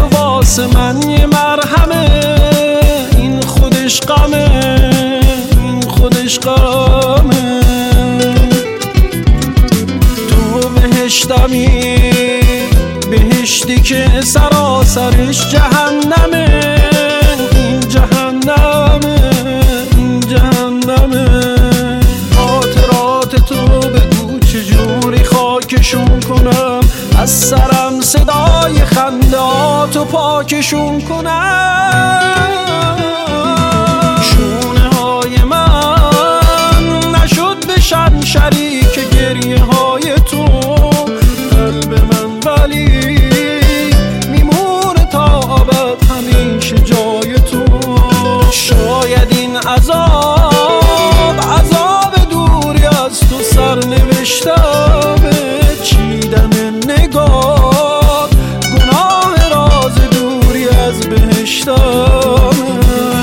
واسه من یه مرهمه، این خودش غمه، این خودش غمه. تو بهشتمی، بهشتی که سراسرش جهنمه، این جهنمه، این جهنمه. خاطرات تو بگو چجوری خاکشون کنم، از سرم صدای خندهاتو پاکشون کنم. شونه های من نشد بشن شریک گریه های تو، قلب من ولی میمونه تا ابد همیشه جای تو. شاید این عذاب دوری از تو سرنوشتمه، چیدن نگاه گناه راز دوری از بهشتمه.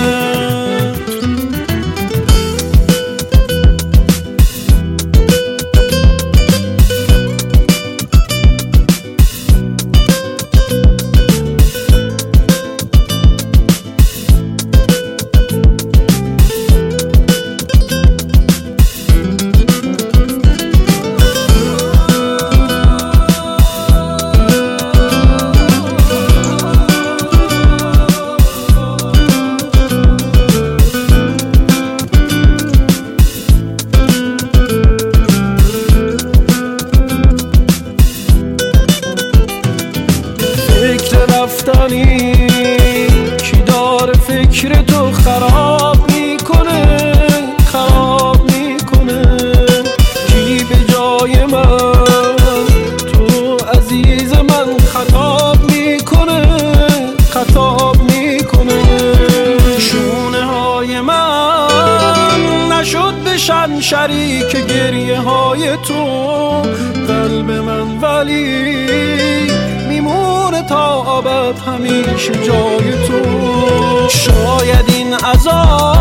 فکر رفتنی کی داره فکر تو خراب میکنه، خراب میکنه. کی به جای من تو عزیز من خطاب میکنه، خطاب میکنه. شونه های من نشد بشن شریک گریه های تو، قلب من ولی میمونه تا ابد همیشه جای تو. شاید این عذاب